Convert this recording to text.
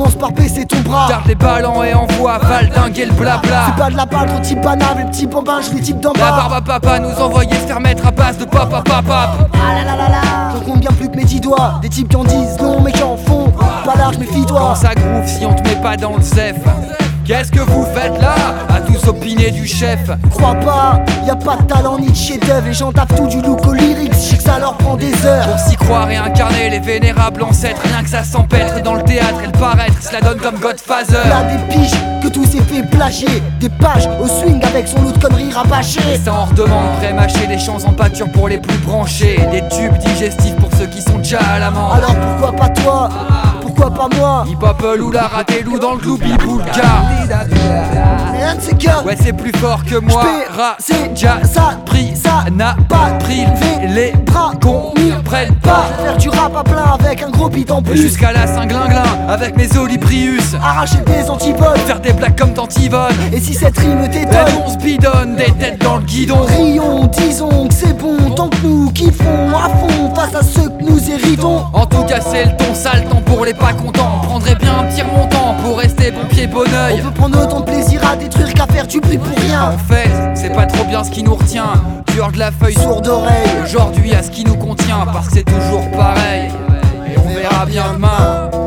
commence par baisser ton bras. Garde les ballons et envoie valdinguer le blabla. C'est pas de la balle, trop type banane, les petits bambins, je les type d'en bas. La barbe à papa nous envoyait se faire mettre à base de papa papa. Ah là là là là. J'en compte bien plus que mes 10 doigts. Des types qui en disent non mais qui en font pas large, méfie-toi. Quand ça groove si on te met pas dans le zef. Qu'est-ce que vous faites là, à tous opiner du chef? Crois pas, y a pas de talent ni de chef-d'œuvre. Les gens tapent tout du look au lyrics, je sais que ça leur prend des heures. Pour s'y croire et incarner les vénérables ancêtres, rien que ça s'empêtre dans le théâtre et le paraître, cela donne comme Godfather. Y'a des piges que tout s'est fait plagier, des pages au swing avec son lot de conneries rabâchées. Et ça en redemande, pré-mâcher des chants en pâture pour les plus branchés, des tubes digestifs pour ceux qui sont déjà à l'amende. Alors pourquoi pas toi? Pourquoi pas moi? Hip-hop ou la raté loup dans le gloubi-boulga. Mais un de ces gars, Ouais c'est plus fort que moi. c'est déjà ça, pris, ça n'a pas privé les bras qu'on m'y prenne pas. faire du rap à plein avec un gros beat en plus. Jusqu'à la Saint-Glinglin avec mes Olibrius. Arracher des antipodes, Faire des blagues comme Tantivonne. et si cette rime Ben t'étonne, on se bidonne des têtes dans le guidon. rions, disons que c'est bon, tant que nous kiffons à fond face à ceux que nous héritons. En tout cas c'est le ton sale temps pour les pas contents. On prendrait bien un petit remontant pour rester bon pied bon On oeil. peut prendre autant de plaisir à détruire qu'à faire du bruit pour rien. En fait c'est pas trop bien ce qui nous retient. Tueur de la feuille Sourd d'oreille, aujourd'hui à ce qui nous contient. Parce que c'est toujours pareil. Et on verra bien demain.